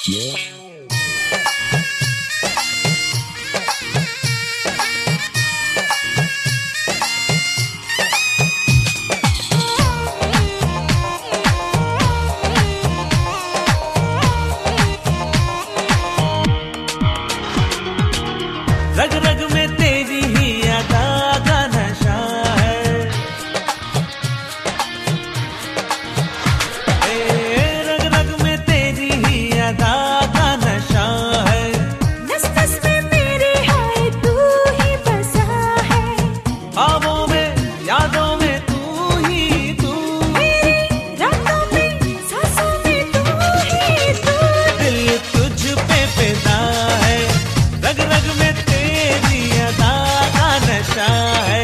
रग रग में तेरी ही अदा का नशा है, रग रग में तेरी ही अदा का नशा है। नस नस में मेरे है तू ही बसा है, ख्वाबों में यादों में तू ही तू, मेरी रातों में सांसों में तू ही तू। दिल तुझ पे फिदा है, रग रग में तेरी अदा का नशा है।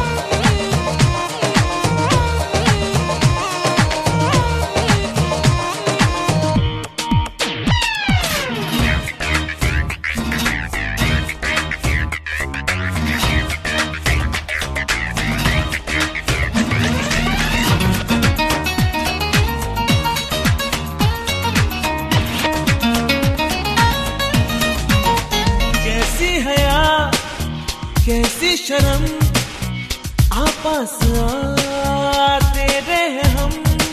कैसी हया कैसी शर्म आपस आते रहे हम,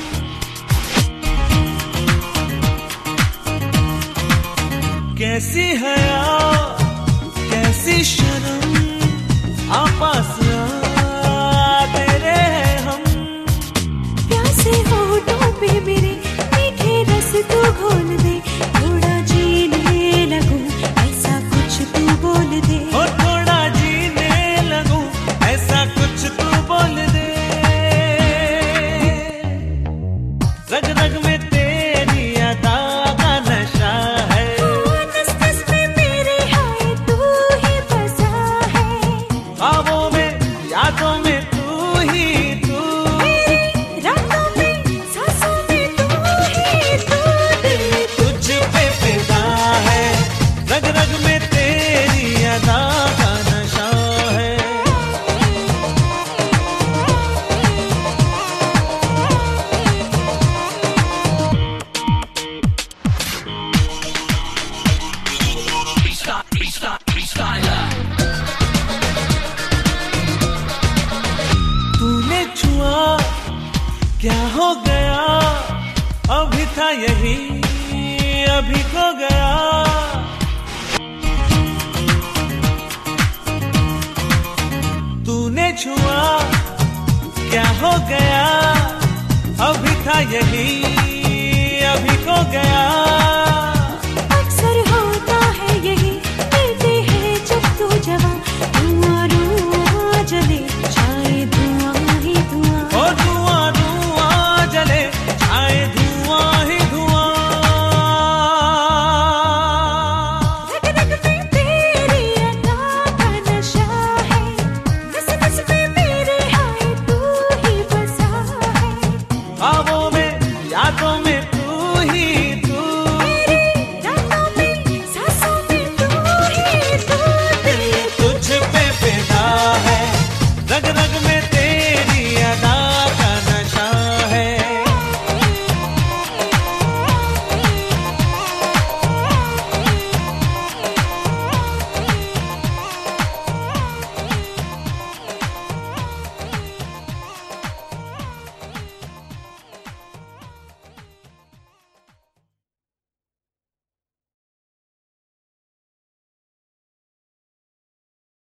कैसी हया कैसी शर्म आपस आते रहे हम। प्यासे होठों पे मेरे मीठे रस तू घोल दे, थोड़ा जीने लगूं ऐसा कुछ तू बोल दे। और थोड़ा जीने लगूं ऐसा कुछ तू बोल दे, रग रग में तेरी अदा का नशा है। नस नस में मेरे है तू ही बसा है, ख्वाबों में यादों में तू ही तू, मेरी रातों में सांसों में तू ही तू। दिल तुझ पे फिदा है, रग रग में तेरी अदा का नशा है। तूने छुआ क्या हो गया, अभी था यही अभी खो गया। तूने छुआ क्या हो गया, अभी था यही अभी खो गया।